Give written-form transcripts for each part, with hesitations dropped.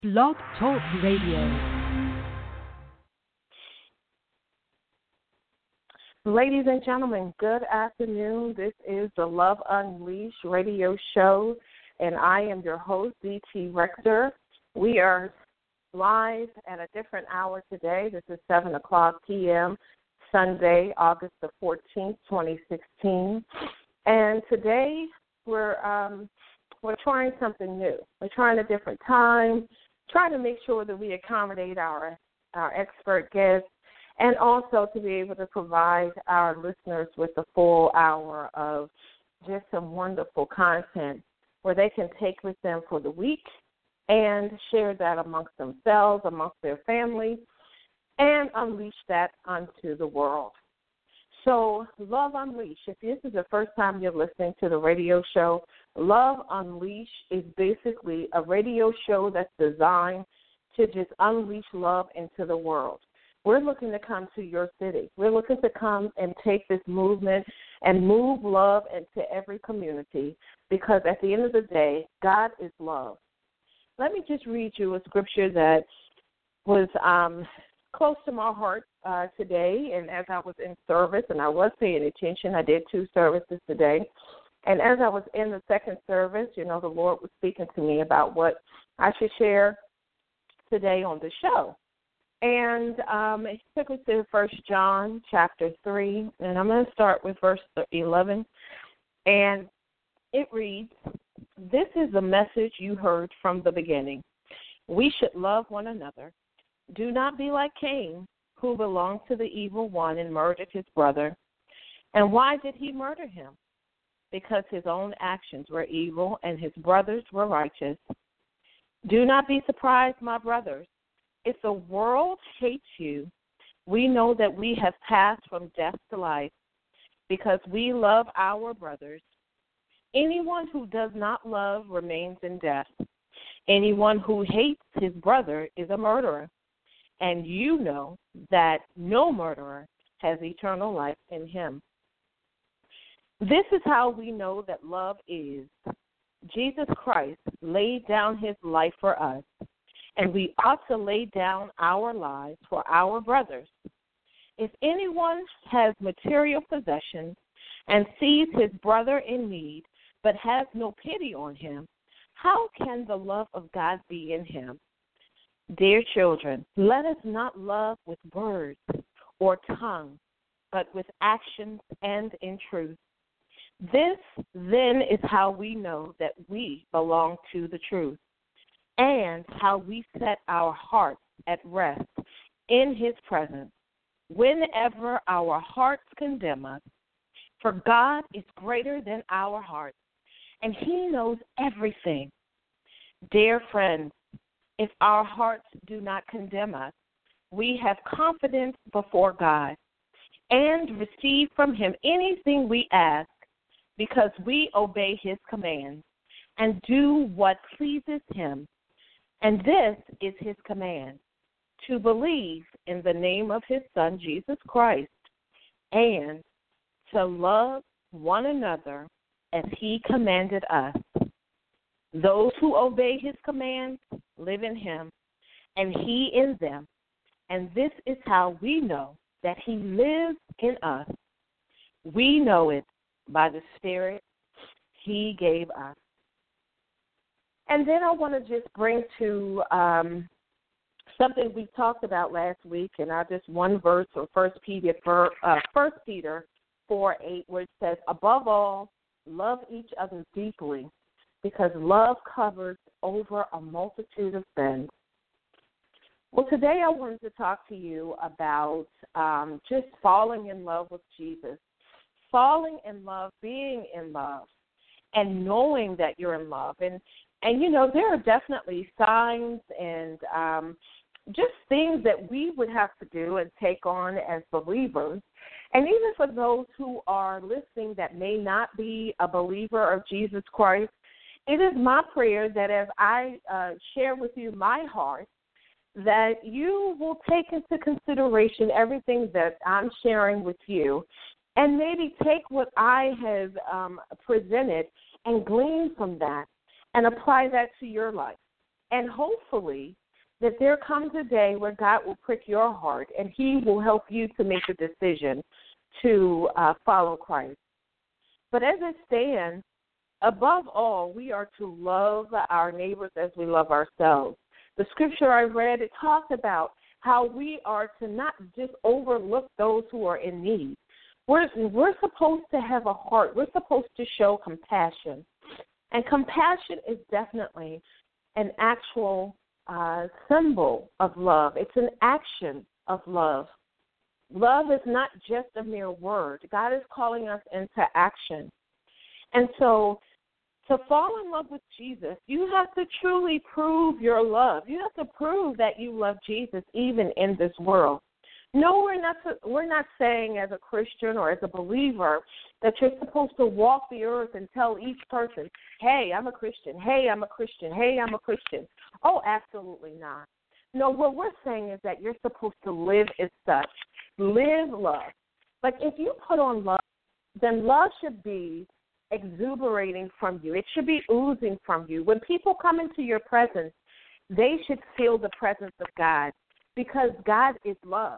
Blog Talk Radio. Ladies and gentlemen, good afternoon. This is the Love Unleashed radio show, and I am your host, D.T. Rector. We are live at a different hour today. This is 7 o'clock p.m., Sunday, August the 14th, 2016. And today we're trying something new. We're trying a different time, trying to make sure that we accommodate our expert guests, and also to be able to provide our listeners with a full hour of just some wonderful content where they can take with them for the week and share that amongst themselves, amongst their families, and unleash that onto the world. So Love Unleashed, if this is the first time you're listening to the radio show, Love Unleashed is basically a radio show that's designed to just unleash love into the world. We're looking to come to your city. We're looking to come and take this movement and move love into every community because at the end of the day, God is love. Let me just read you a scripture that was close to my heart today, and as I was in service, and I was paying attention, I did 2 services today, and as I was in the second service, the Lord was speaking to me about what I should share today on the show. And it took us to 1 John chapter 3, and I'm going to start with verse 11. And it reads, "This is the message you heard from the beginning. We should love one another. Do not be like Cain, who belonged to the evil one and murdered his brother. And why did he murder him? Because his own actions were evil and his brothers were righteous. Do not be surprised, my brothers. If the world hates you, we know that we have passed from death to life because we love our brothers. Anyone who does not love remains in death. Anyone who hates his brother is a murderer. And you know that no murderer has eternal life in him. This is how we know that love is. Jesus Christ laid down his life for us, and we ought to lay down our lives for our brothers. If anyone has material possessions and sees his brother in need but has no pity on him, how can the love of God be in him? Dear children, let us not love with words or tongue, but with actions and in truth. This, then, is how we know that we belong to the truth, and how we set our hearts at rest in his presence whenever our hearts condemn us. For God is greater than our hearts, and he knows everything. Dear friends, if our hearts do not condemn us, we have confidence before God and receive from him anything we ask because we obey his commands and do what pleases him. And this is his command, to believe in the name of his Son, Jesus Christ, and to love one another as he commanded us. Those who obey his commands live in him, and he in them. And this is how we know that he lives in us. We know it by the Spirit he gave us." And then I want to just bring to something we talked about last week, and just one verse from 1 Peter 4:8, where it says, "Above all, love each other deeply, because love covers over a multitude of sins." Well, today I wanted to talk to you about just falling in love with Jesus, falling in love, being in love, and knowing that you're in love. And there are definitely signs and just things that we would have to do and take on as believers. And even for those who are listening that may not be a believer of Jesus Christ, it is my prayer that as I share with you my heart, that you will take into consideration everything that I'm sharing with you and maybe take what I have presented and glean from that and apply that to your life. And hopefully that there comes a day where God will prick your heart and he will help you to make a decision to follow Christ. But as it stands, above all, we are to love our neighbors as we love ourselves. The scripture I read, it talks about how we are to not just overlook those who are in need. We're supposed to have a heart. We're supposed to show compassion. And compassion is definitely an actual symbol of love. It's an action of love. Love is not just a mere word. God is calling us into action. And so to fall in love with Jesus, you have to truly prove your love. You have to prove that you love Jesus even in this world. No, we're not saying as a Christian or as a believer that you're supposed to walk the earth and tell each person, hey, I'm a Christian, hey, I'm a Christian, hey, I'm a Christian. Oh, absolutely not. No, what we're saying is that you're supposed to live as such. Live love. Like if you put on love, then love should be exuberating from you. It should be oozing from you. When people come into your presence, they should feel the presence of God because God is love.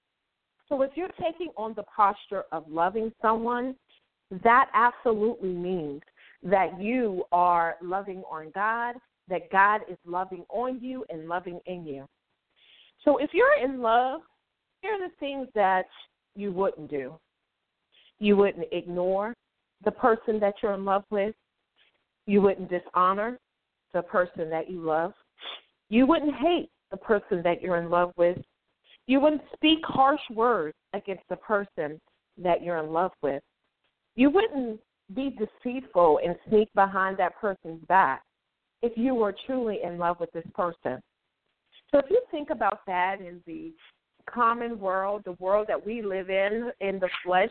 So if you're taking on the posture of loving someone, that absolutely means that you are loving on God, that God is loving on you and loving in you. So if you're in love, here are the things that you wouldn't do. You wouldn't ignore the person that you're in love with. You wouldn't dishonor the person that you love. You wouldn't hate the person that you're in love with. You wouldn't speak harsh words against the person that you're in love with. You wouldn't be deceitful and sneak behind that person's back if you were truly in love with this person. So if you think about that in the common world, the world that we live in the flesh,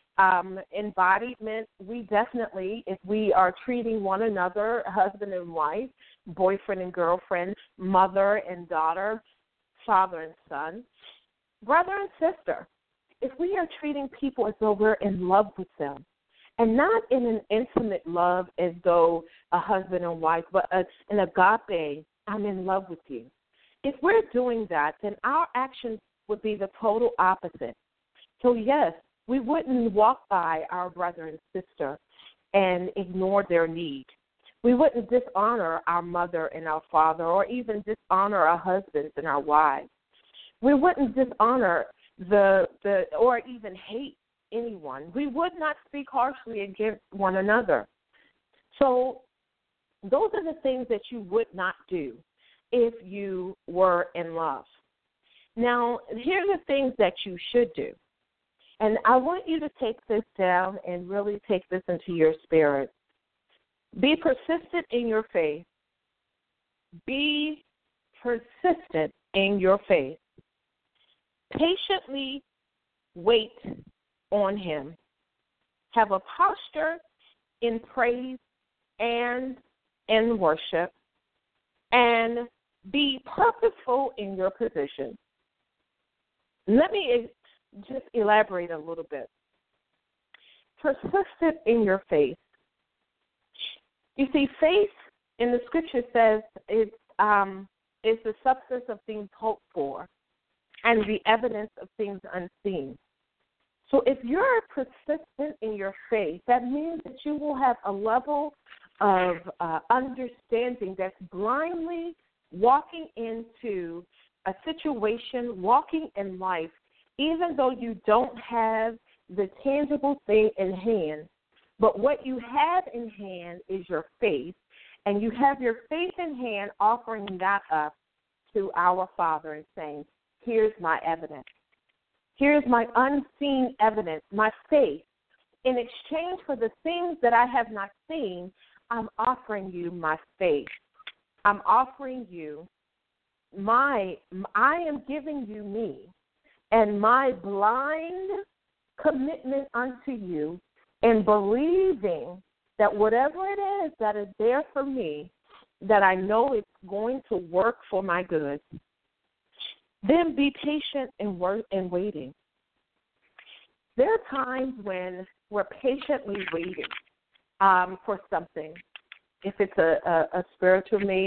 embodiment, we definitely, if we are treating one another, husband and wife, boyfriend and girlfriend, mother and daughter, father and son, brother and sister, if we are treating people as though we're in love with them, and not in an intimate love as though a husband and wife, but an agape, I'm in love with you. If we're doing that, then our actions would be the total opposite. So, yes, we wouldn't walk by our brother and sister and ignore their need. We wouldn't dishonor our mother and our father or even dishonor our husbands and our wives. We wouldn't dishonor or even hate anyone. We would not speak harshly against one another. So those are the things that you would not do if you were in love. Now, here are the things that you should do. And I want you to take this down and really take this into your spirit. Be persistent in your faith. Be persistent in your faith. Patiently wait on him. Have a posture in praise and in worship. And be purposeful in your position. Let me just elaborate a little bit. Persistent in your faith. You see, faith in the scripture says it's the substance of things hoped for and the evidence of things unseen. So if you're persistent in your faith, that means that you will have a level of understanding that's blindly walking into a situation, walking in life, even though you don't have the tangible thing in hand. But what you have in hand is your faith, and you have your faith in hand offering that up to our Father and saying, here's my evidence. Here's my unseen evidence, my faith. In exchange for the things that I have not seen, I'm offering you my faith. I'm offering you I am giving you me and my blind commitment unto you and believing that whatever it is that is there for me, that I know it's going to work for my good. Then be patient and waiting. There are times when we're patiently waiting for something. If it's a spiritual need,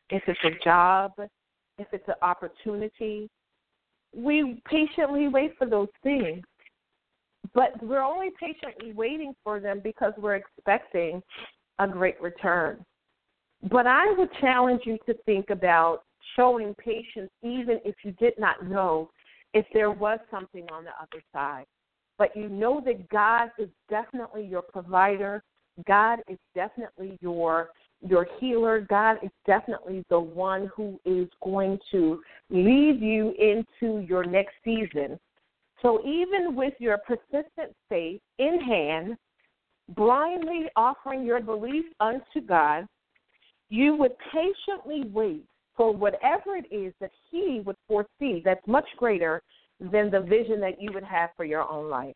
if it's a job, if it's an opportunity. We patiently wait for those things. But we're only patiently waiting for them because we're expecting a great return. But I would challenge you to think about showing patience even if you did not know if there was something on the other side. But you know that God is definitely your provider. God is definitely your healer. God is definitely the one who is going to lead you into your next season. So even with your persistent faith in hand, blindly offering your belief unto God, you would patiently wait for whatever it is that He would foresee that's much greater than the vision that you would have for your own life.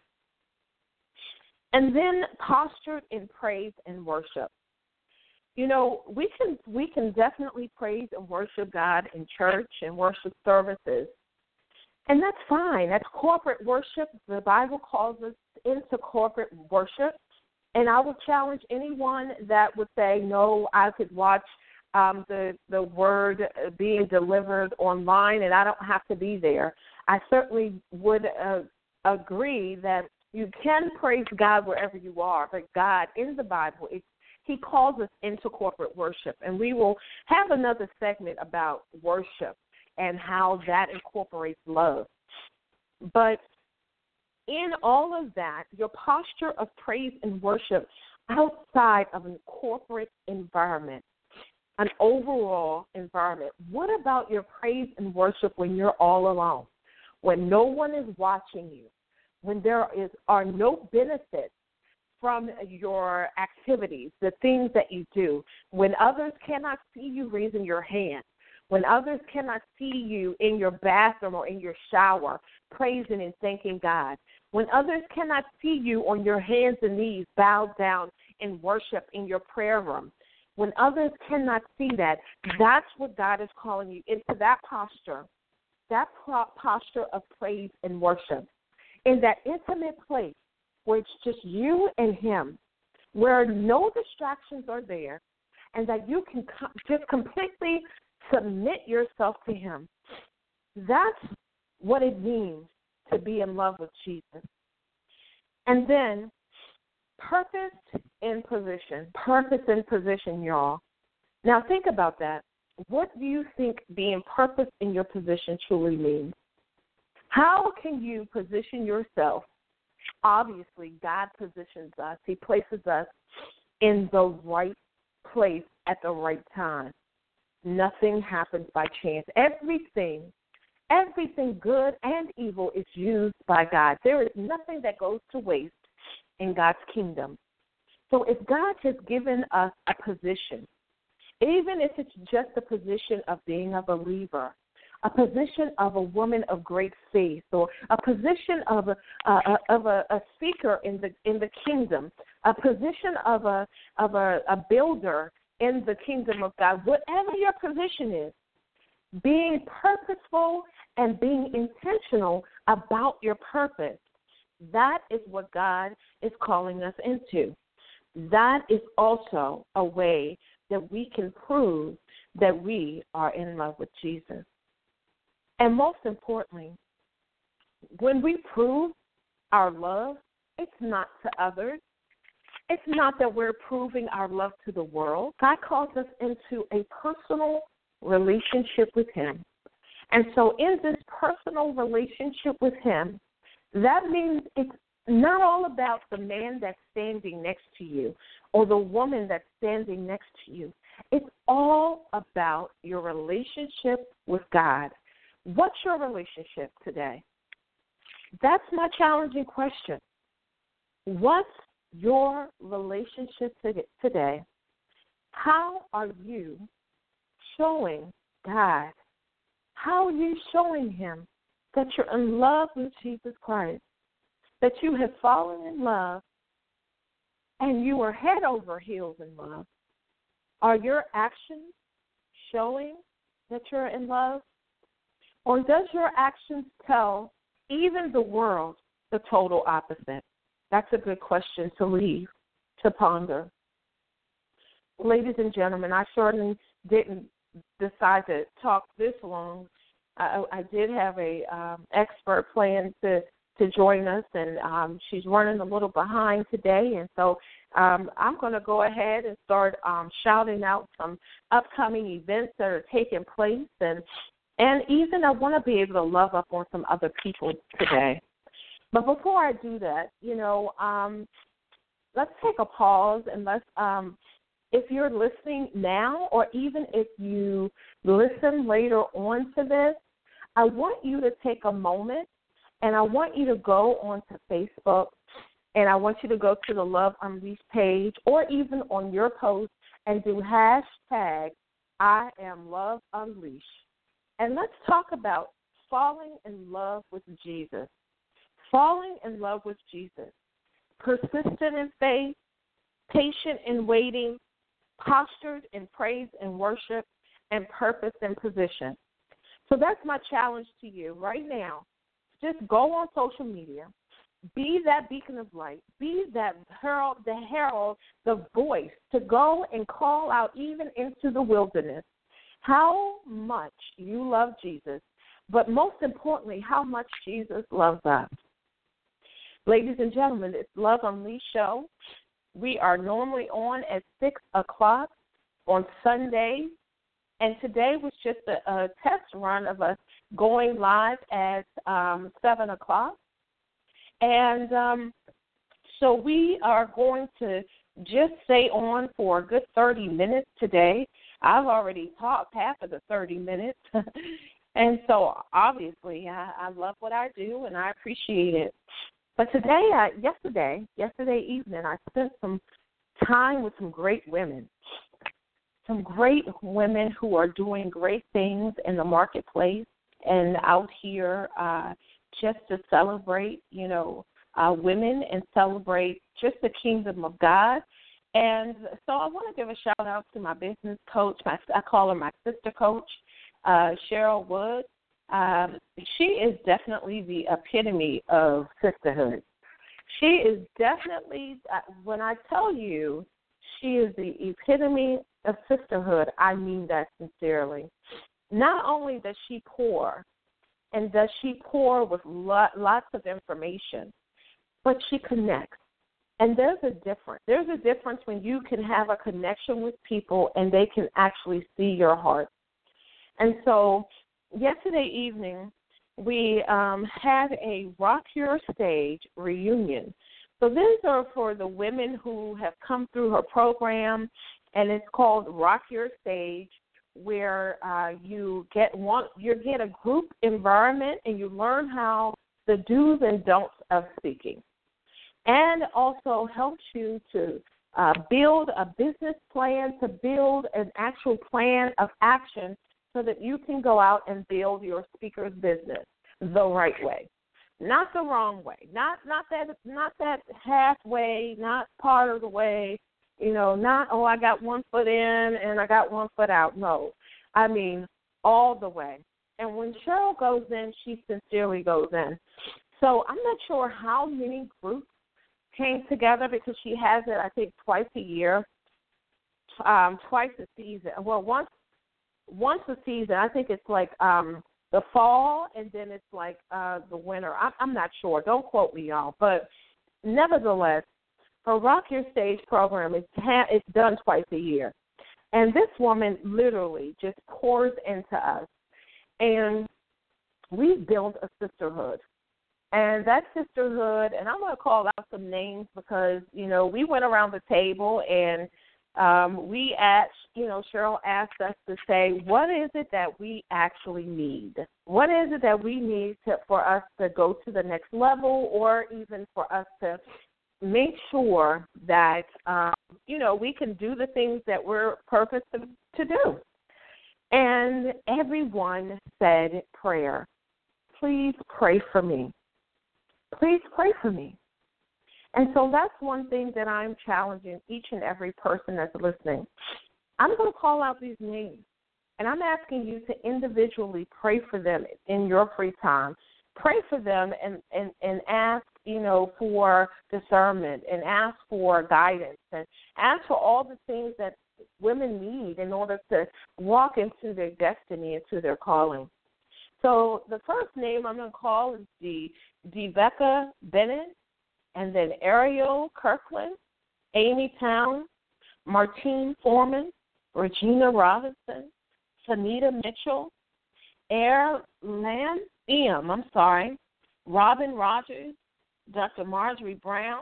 And then postured in praise and worship. You know, we can definitely praise and worship God in church and worship services. And that's fine. That's corporate worship. The Bible calls us into corporate worship. And I would challenge anyone that would say, no, I could watch the word being delivered online and I don't have to be there. I certainly would agree that you can praise God wherever you are, but God in the Bible, He calls us into corporate worship. And we will have another segment about worship and how that incorporates love. But in all of that, your posture of praise and worship outside of a corporate environment, an overall environment, what about your praise and worship when you're all alone, when no one is watching you, when there are no benefits from your activities, the things that you do, when others cannot see you raising your hand, when others cannot see you in your bathroom or in your shower praising and thanking God, when others cannot see you on your hands and knees bowed down in worship in your prayer room, when others cannot see that, that's what God is calling you into, that posture of praise and worship, in that intimate place where it's just you and Him, where no distractions are there, and that you can just completely submit yourself to Him. That's what it means to be in love with Jesus. And then purpose in position, y'all. Now think about that. What do you think being purpose in your position truly means? How can you position yourself? Obviously, God positions us. He places us in the right place at the right time. Nothing happens by chance. Everything good and evil is used by God. There is nothing that goes to waste in God's kingdom. So if God has given us a position, even if it's just a position of being a believer, a position of a woman of great faith, or a position of a speaker in the kingdom, a position of a builder in the kingdom of God, whatever your position is, being purposeful and being intentional about your purpose, that is what God is calling us into. That is also a way that we can prove that we are in love with Jesus. And most importantly, when we prove our love, it's not to others. It's not that we're proving our love to the world. God calls us into a personal relationship with Him. And so in this personal relationship with Him, that means it's not all about the man that's standing next to you or the woman that's standing next to you. It's all about your relationship with God. What's your relationship today? That's my challenging question. What's your relationship today? How are you showing God? How are you showing Him that you're in love with Jesus Christ, that you have fallen in love and you are head over heels in love? Are your actions showing that you're in love? Or does your actions tell even the world the total opposite? That's a good question to leave, to ponder. Ladies and gentlemen, I certainly didn't decide to talk this long, I did have a expert plan to join us, and she's running a little behind today, and so I'm going to go ahead and start shouting out some upcoming events that are taking place, and even I want to be able to love up on some other people today. But before I do that, let's take a pause and let's, if you're listening now or even if you listen later on to this, I want you to take a moment and I want you to go onto Facebook and I want you to go to the Love Unleashed page or even on your post and do hashtag I am Love Unleashed. And let's talk about falling in love with Jesus. Falling in love with Jesus. Persistent in faith, patient in waiting, postured in praise and worship, and purpose and position. So that's my challenge to you right now. Just go on social media. Be that beacon of light. Be that herald, the voice to go and call out even into the wilderness how much you love Jesus, but most importantly, how much Jesus loves us. Ladies and gentlemen, it's Love Unleashed show. We are normally on at 6 o'clock on Sundays, and today was just a test run of us going live at 7 o'clock. And so we are going to just stay on for a good 30 minutes today. I've already talked half of the 30 minutes. And so obviously I love what I do, and I appreciate it. But today, yesterday evening, I spent some time with some great women who are doing great things in the marketplace and out here just to celebrate, women and celebrate just the kingdom of God. And so I want to give a shout-out to my business coach. I call her my sister coach, Cheryl Wood. She is definitely the epitome of sisterhood. She is definitely, when I tell you she is the epitome of sisterhood, I mean that sincerely. Not only does she pour, and does she pour with lots of information, but she connects. And there's a difference. There's a difference when you can have a connection with people and they can actually see your heart. And so yesterday evening, we had a Rock Your Stage reunion. So these are for the women who have come through her program, and it's called Rock Your Stage, where you get a group environment and you learn how the do's and don'ts of speaking, and also helps you to build a business plan, to build an actual plan of action so that you can go out and build your speaker's business the right way, not the wrong way, not that halfway, not part of the way, not, I got 1 foot in and I got 1 foot out. No, I mean all the way. And when Cheryl goes in, she sincerely goes in. So I'm not sure how many groups came together because she has it, I think, twice a year, twice a season. Well, once a season. I think it's like the fall, and then it's like the winter. I'm not sure. Don't quote me, y'all. But nevertheless, her Rock Your Stage program it's done twice a year. And this woman literally just pours into us. And we built a sisterhood. And that sisterhood, and I'm going to call out some names because, we went around the table and we asked, Cheryl asked us to say, what is it that we actually need? What is it that we need for us to go to the next level, or even for us to make sure that, we can do the things that we're purposed to do? And everyone said prayer. Please pray for me. Please pray for me. And so that's one thing that I'm challenging each and every person that's listening. I'm going to call out these names, and I'm asking you to individually pray for them in your free time. Pray for them and ask, for discernment, and ask for guidance, and ask for all the things that women need in order to walk into their destiny, into their calling. So the first name I'm going to call is Deveka Bennett, and then Ariel Kirkland, Amy Town, Martine Foreman, Regina Robinson, Sanita Mitchell, Robin Rogers, Dr. Marjorie Brown,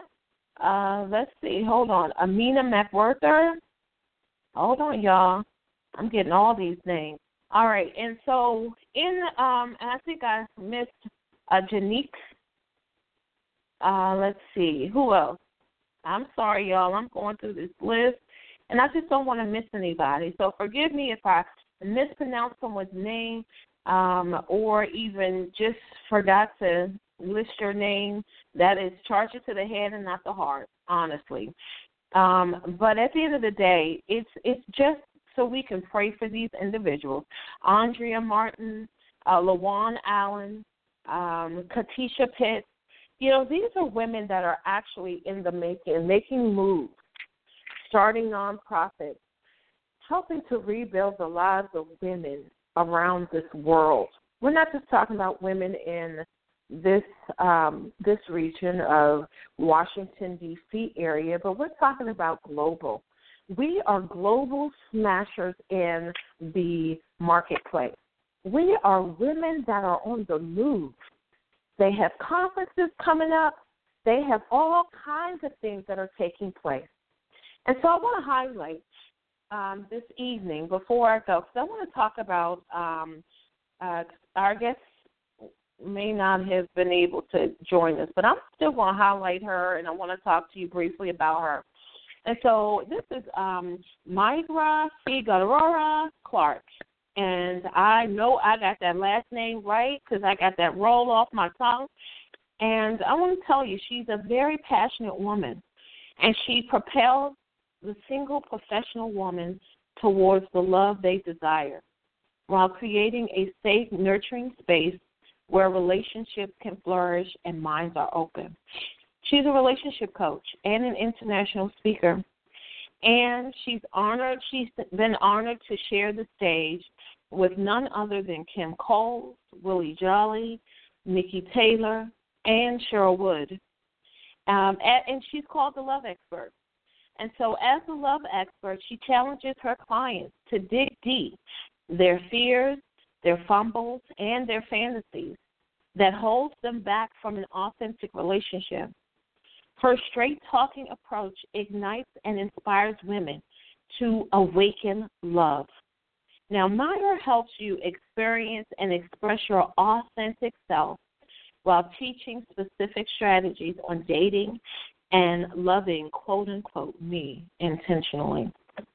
Amina McWhirter. Hold on, y'all. I'm getting all these names. All right, and so I think I missed Janique. Let's see, who else? I'm sorry, y'all. I'm going through this list, and I just don't want to miss anybody. So forgive me if I mispronounce someone's name or even just forgot to list your name. That is, charge it to the head and not the heart, honestly. But at the end of the day, it's just so we can pray for these individuals. Andrea Martin, LaJuan Allen, Katisha Pitts. You know, these are women that are actually in the making moves, starting nonprofits, helping to rebuild the lives of women around this world. We're not just talking about women in this region of Washington, D.C. area, but we're talking about global. We are global smashers in the marketplace. We are women that are on the move. They have conferences coming up. They have all kinds of things that are taking place. And so I want to highlight this evening before I go, because I want to talk about our guest may not have been able to join us, but I'm still going to highlight her, and I want to talk to you briefly about her. And so this is Myra Figueroa Clark. And I know I got that last name right because I got that roll off my tongue. And I want to tell you, she's a very passionate woman, and she propels the single professional woman towards the love they desire while creating a safe, nurturing space where relationships can flourish and minds are open. She's a relationship coach and an international speaker, and she's been honored to share the stage with none other than Kim Coles, Willie Jolly, Nikki Taylor, and Cheryl Wood. And she's called the Love Expert. And so as a love expert, she challenges her clients to dig deep their fears, their fumbles, and their fantasies that holds them back from an authentic relationship. Her straight-talking approach ignites and inspires women to awaken love. Now, Myra helps you experience and express your authentic self while teaching specific strategies on dating and loving, quote-unquote, me intentionally.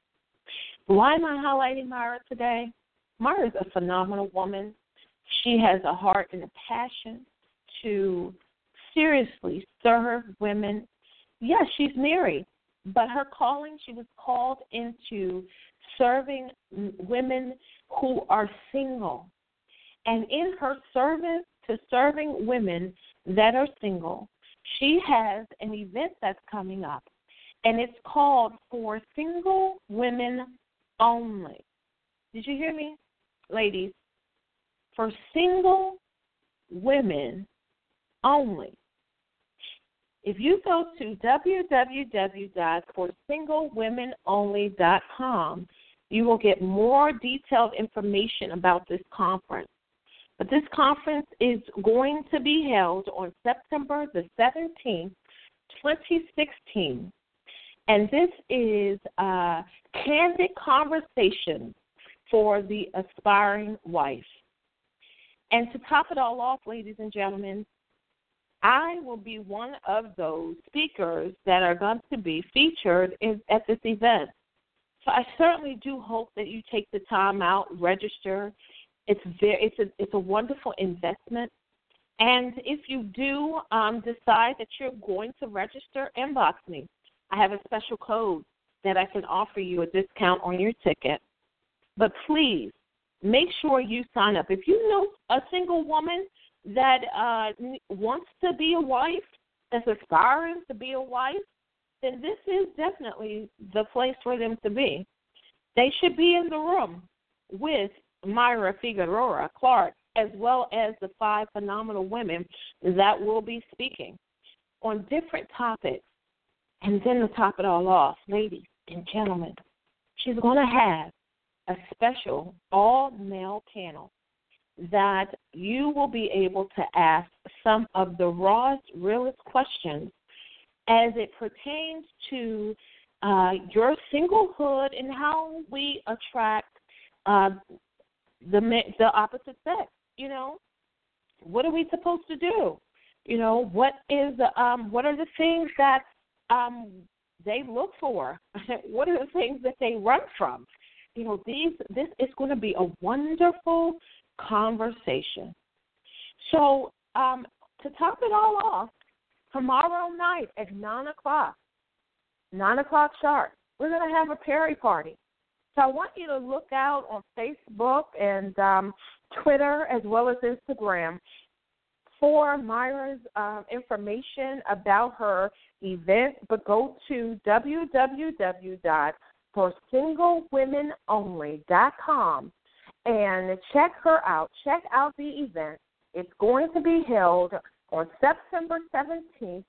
Why am I highlighting Myra today? Myra is a phenomenal woman. She has a heart and a passion to seriously serve women. Yes, she's married, but her calling, she was called into serving women who are single. And in her service to serving women that are single, she has an event that's coming up, and it's called For Single Women Only. Did you hear me, ladies? For single women only. If you go to www.forsinglewomenonly.com, you will get more detailed information about this conference. But this conference is going to be held on September the 17th, 2016. And this is a candid conversation for the aspiring wife. And to top it all off, ladies and gentlemen, I will be one of those speakers that are going to be featured at this event. So I certainly do hope that you take the time out, register. It's a wonderful investment. And if you do decide that you're going to register, inbox me. I have a special code that I can offer you a discount on your ticket. But please, make sure you sign up. If you know a single woman that wants to be a wife, that's aspiring to be a wife, then this is definitely the place for them to be. They should be in the room with Myra Figueroa Clark, as well as the 5 phenomenal women that will be speaking on different topics. And then to top it all off, ladies and gentlemen, she's going to have a special all-male panel that you will be able to ask some of the rawest, realest questions as it pertains to your singlehood and how we attract the opposite sex. You know, what are we supposed to do? You know, what are the things that they look for? What are the things that they run from? You know, this is going to be a wonderful conversation. So to top it all off, tomorrow night at 9 o'clock sharp, we're going to have a Perry party. So I want you to look out on Facebook and Twitter as well as Instagram for Myra's information about her event, but go to www.forsinglewomenonly.com and check her out. Check out the event. It's going to be held on September 17th,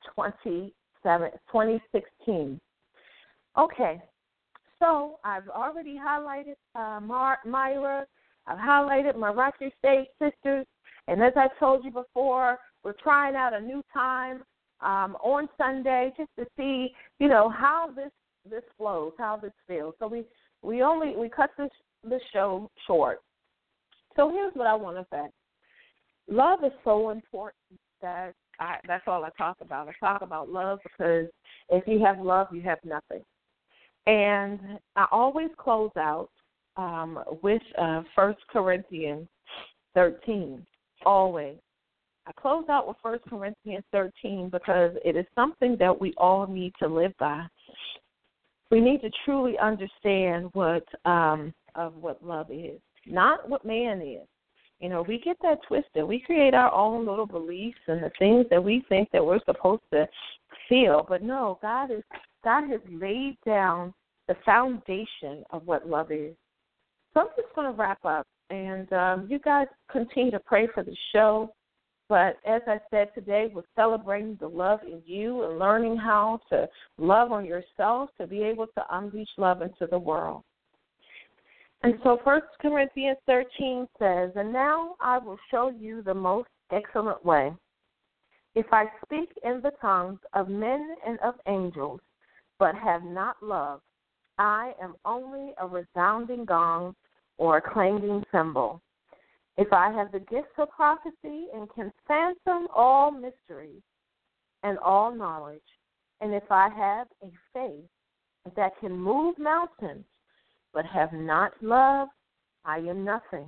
2016. Okay, so I've already highlighted Myra. I've highlighted my Rocky State sisters. And as I told you before, we're trying out a new time on Sunday just to see, you know, how this flows, how this feels. So we cut this show short. So here's what I want to say. Love is so important that that's all I talk about. I talk about love because if you have love, you have nothing. And I always close out with 1 Corinthians 13. Always. I close out with 1 Corinthians 13 because it is something that we all need to live by. We need to truly understand what love is, not what man is. You know, we get that twisted. We create our own little beliefs and the things that we think that we're supposed to feel. But no, God has laid down the foundation of what love is. So I'm just going to wrap up. And you guys continue to pray for the show. But as I said today, we're celebrating the love in you and learning how to love on yourself to be able to unleash love into the world. And so 1 Corinthians 13 says, "And now I will show you the most excellent way. If I speak in the tongues of men and of angels, but have not love, I am only a resounding gong or a clanging cymbal. If I have the gift of prophecy and can fathom all mysteries and all knowledge, and if I have a faith that can move mountains, but have not love, I am nothing.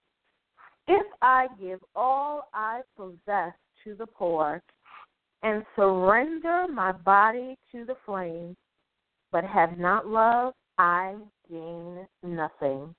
If I give all I possess to the poor and surrender my body to the flames, but have not love, I gain nothing.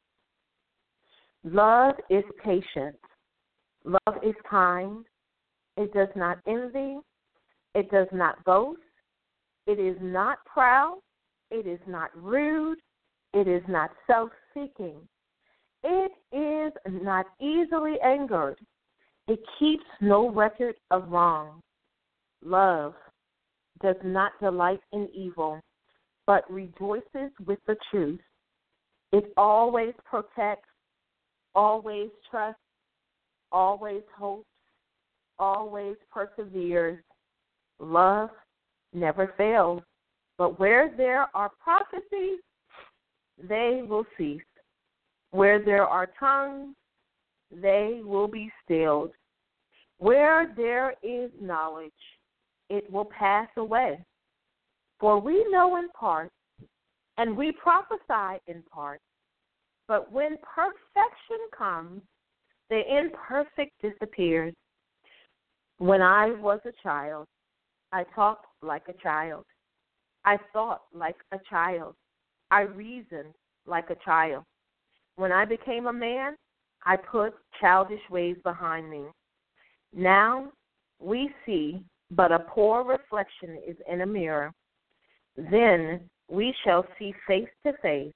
Love is patient. Love is kind. It does not envy. It does not boast. It is not proud. It is not rude. It is not self-seeking. It is not easily angered. It keeps no record of wrong. Love does not delight in evil, but rejoices with the truth. It always protects, always trusts, always hopes, always perseveres. Love never fails. But where there are prophecies, they will cease. Where there are tongues, they will be stilled. Where there is knowledge, it will pass away. For we know in part, and we prophesy in part, but when perfection comes, the imperfect disappears. When I was a child, I talked like a child. I thought like a child. I reasoned like a child. When I became a man, I put childish ways behind me. Now we see but a poor reflection is in a mirror. Then we shall see face to face.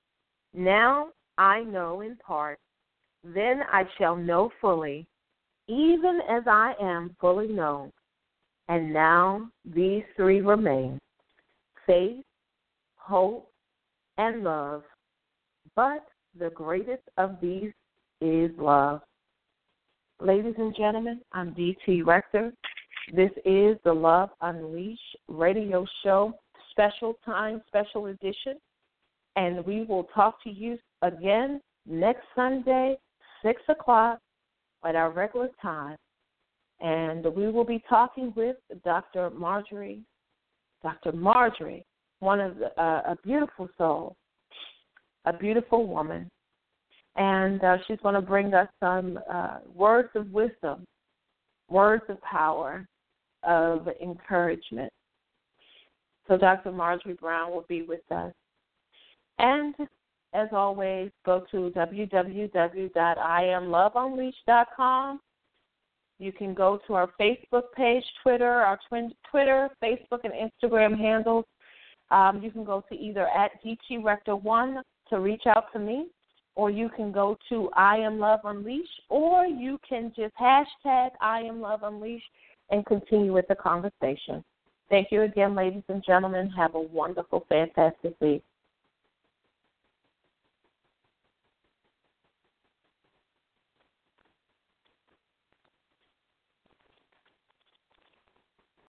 Now I know in part, then I shall know fully, even as I am fully known. And now these three remain, faith, hope, and love. But the greatest of these is love. Ladies and gentlemen, I'm D.T. Rector. This is the Love Unleashed radio show, special time, special edition. And we will talk to you again next Sunday, 6 o'clock at our regular time. And we will be talking with Dr. Marjorie, one of a beautiful soul, a beautiful woman. And she's going to bring us some words of wisdom, words of power, of encouragement. So Dr. Marjorie Brown will be with us. And as always, go to www.IamLoveUnleashed.com. You can go to our Facebook page, Twitter, Facebook, and Instagram handles. You can go to either at DTRector1 to reach out to me, or you can go to I Am Love Unleashed, or you can just hashtag I Am Love Unleashed and continue with the conversation. Thank you again, ladies and gentlemen. Have a wonderful, fantastic week.